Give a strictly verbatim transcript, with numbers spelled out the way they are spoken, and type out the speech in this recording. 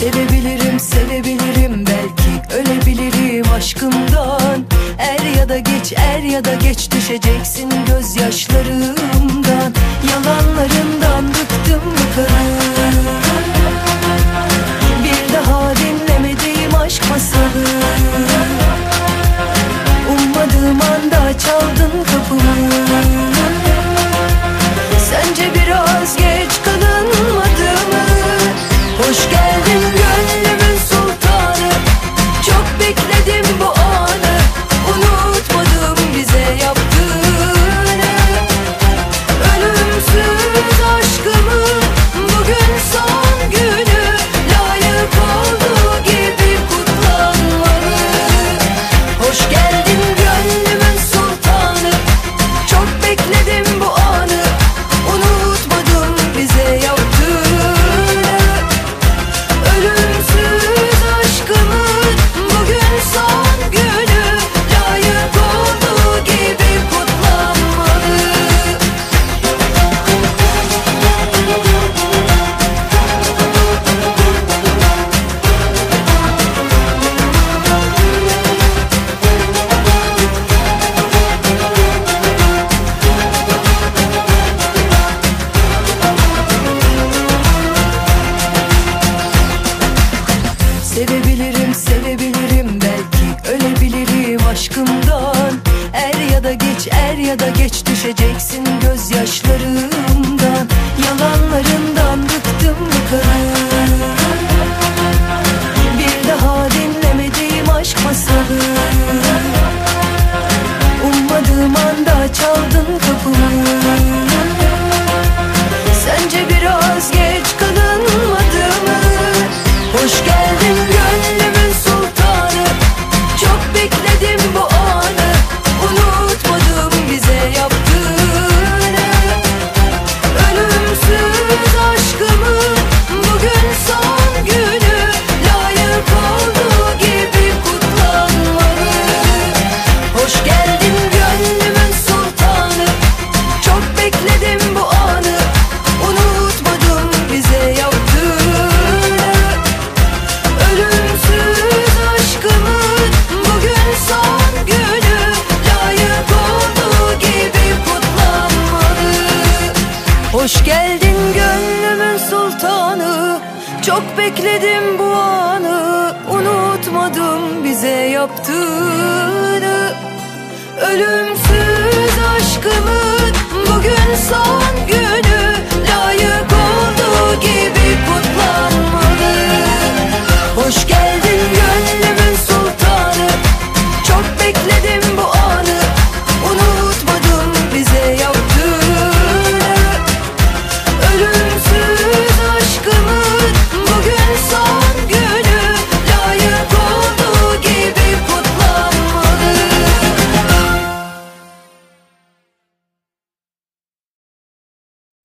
Sevebilirim, sevebilirim, belki ölebilirim aşkımdan. Er ya da geç, er ya da geç düşeceksin gözyaşlarımdan. Yalanlarından bıktım bıkarım. Bir daha dinlemediğim aşk masalı. Ummadığım anda çaldın kapımı. Sence biraz geç kalınmadı mı? Hoş geldin gönlümün sultanı. Çok bekledim bu anı. Unutmadım bize yaptığını. Ölümsüz aşkımın bugün son günü. Layık olduğu gibi kutlanmalı. Hoş geldin gönlümün sultanı. Çok bekledim bu anı. Unutmadım bize yaptığını. Ölümsüz aşkımın bugün son günü. Layık olduğu gibi kutlanmalı. Sevebilirim, sevebilirim, belki ölebilirim aşkımdan. Er ya da geç, er ya da geç düşeceksin gözyaşlarımdan. Yalanlarından bıktım bıkarım. Bir daha dinlemediğim aşk masalı. Ummadığım anda çaldın kapımı. Sence biraz geç kalınmadı mı? Hoş geldin gönlümün sultanı. Çok bekledim bu anı. Unutmadım bize yaptığını. Ölümsüz aşkımın bugün son günü. Layık olduğu gibi kutlanmalı. Hoş geldin gönlümün sultanı. Çok bekledim bu anı. Unutmadım bize yaptığını. Ölümsüz aşkımın bugün son günü. Layık olduğu gibi kutlanmalı. Hoş geldin gönlümün sultanı. Çok bekledim bu anı. Unutmadım bize yaptığını. Ölümsüz aşkımın bugün son günü. Layık